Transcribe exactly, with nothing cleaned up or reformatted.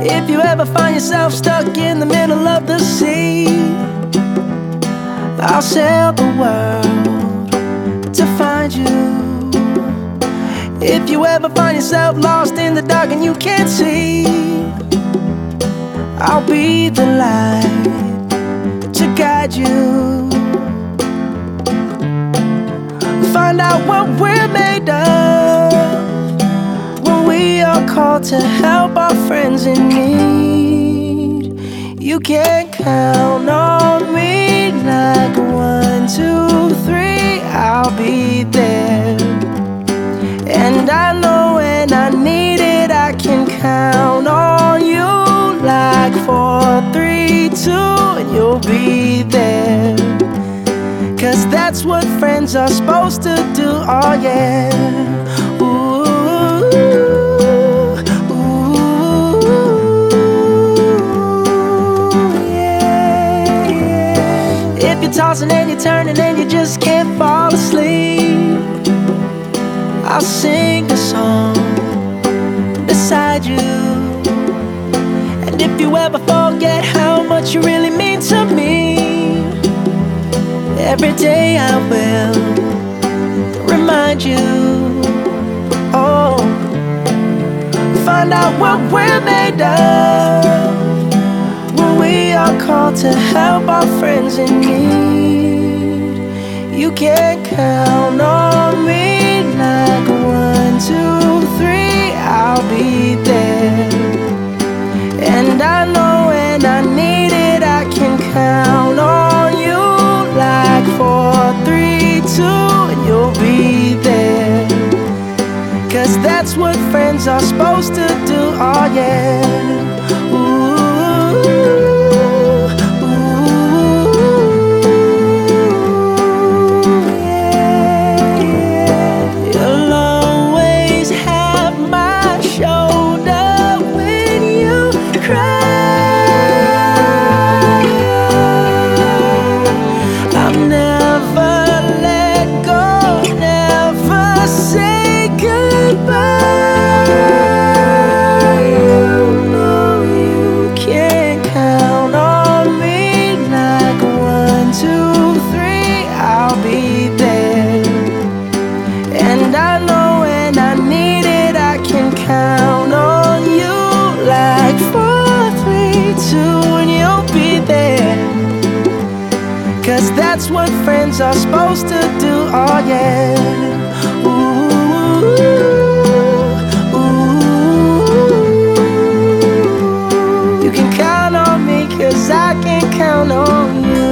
If you ever find yourself stuck in the middle of the sea, I'll sail the world to find you. If you ever find yourself lost in the dark and you can't see, I'll be the light to guide you. Find out what we're made of when we are called to help our friends in need. You can count on me like one, two, three, I'll be there. And I know when I need it, I can count on you like four, three, two, and you'll be there. Cause that's what friends are supposed to do, oh yeah. Ooh, ooh, yeah, yeah. If you're tossing and you're turning and you just can't fall asleep, I'll sing a song beside you. And if you ever forget how much you really mean to me, every day I will remind you. Oh, find out what we're made of when we are called to help our friends in need. You can count on me like one, two, three, I'll be there. And I know when I need it, I can count on you like four, three, two, and you'll be there. Cause that's what friends are supposed to do, oh yeah. Ooh, ooh, yeah, yeah. You'll always have my shoulder when you cry. Cause that's what friends are supposed to do, oh yeah. Ooh, ooh. You can count on me, cause I can count on you.